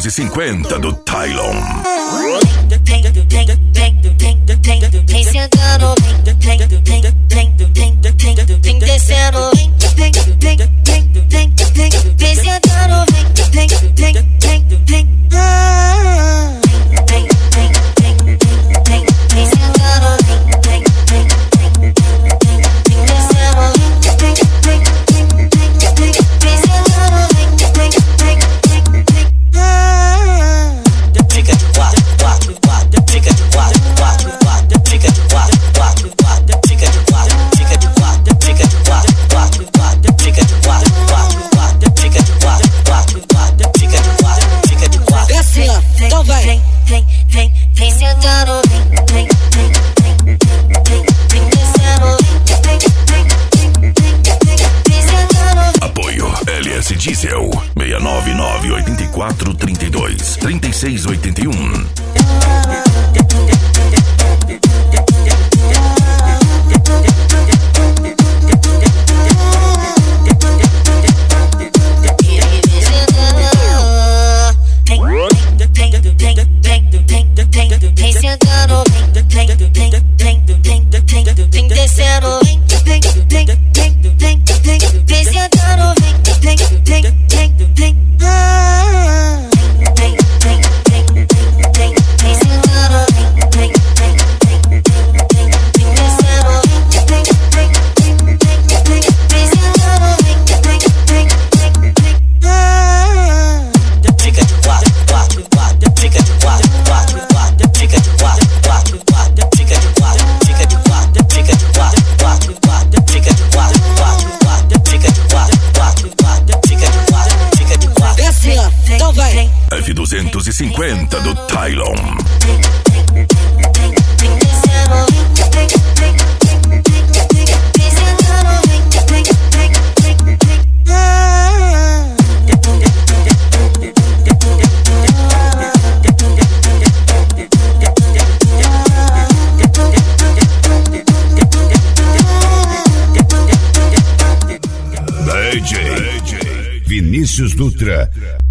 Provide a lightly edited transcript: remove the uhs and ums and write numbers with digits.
250 do Tylon. Vem sentando, vem descendo, vem sentando, vem sentando, Apoio LS Diesel 699-8432-3681. vem sentando, vem descendo, vem sentando, F250 do Tylon. DJ Vinícius Dutra